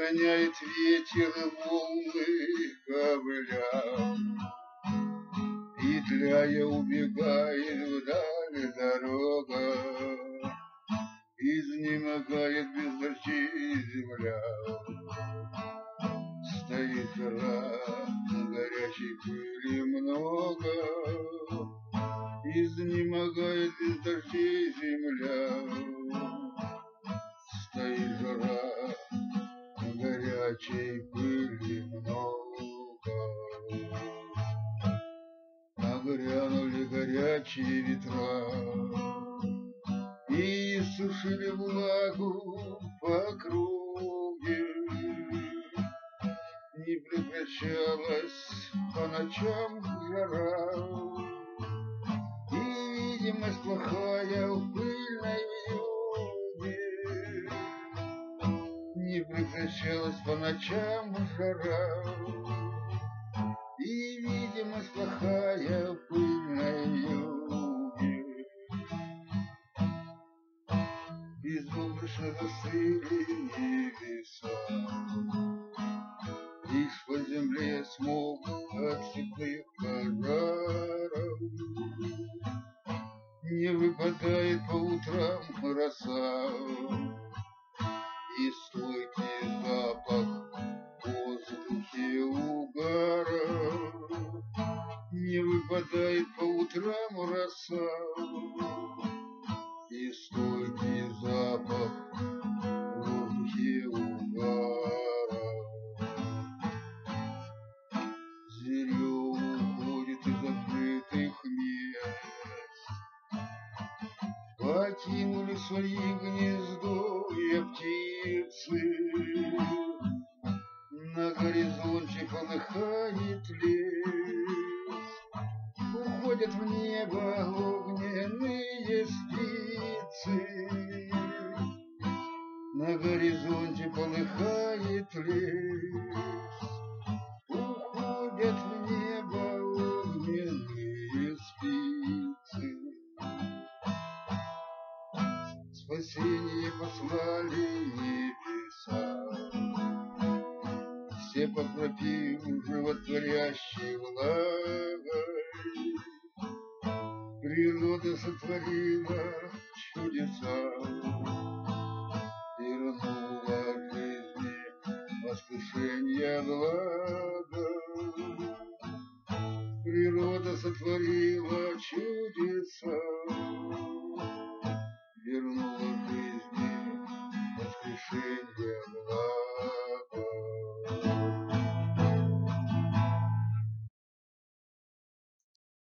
гоняет ветер волны ковыля, петляя убегает вдаль дорога, изнемогает без дождей земля. Стоит жара, горячей пыли много, изнемогает без дождей земля. Стоит жара, горячей пыли много. Нагрянули горячие ветра и сушили влагу по округе. Не прекращалась по ночам жара, и видимость плохая в пыльной вьюге. Не прекращалась по ночам жара, и видимость плохая в пыльной вьюге. Безоблачно застыли небеса, лишь по земле смог от степных пожаров. Не выпадает по утрам роса, и стойкий запах в воздухе угара. Не выпадает по утрам роса, и стойкий запах в воздухе угара. Зверье уходит из открытых мест, покинули свои гнездовья птицы. На горизонте полыхает лес, уходят в небо огненные птицы. На горизонте полыхает лес, уходят в небо огненные спицы. Спасение послали небеса, все покропив животворящей влагой. Природа сотворила чудеса, вернула жизни воскрешение блага. Природа сотворила чудеса,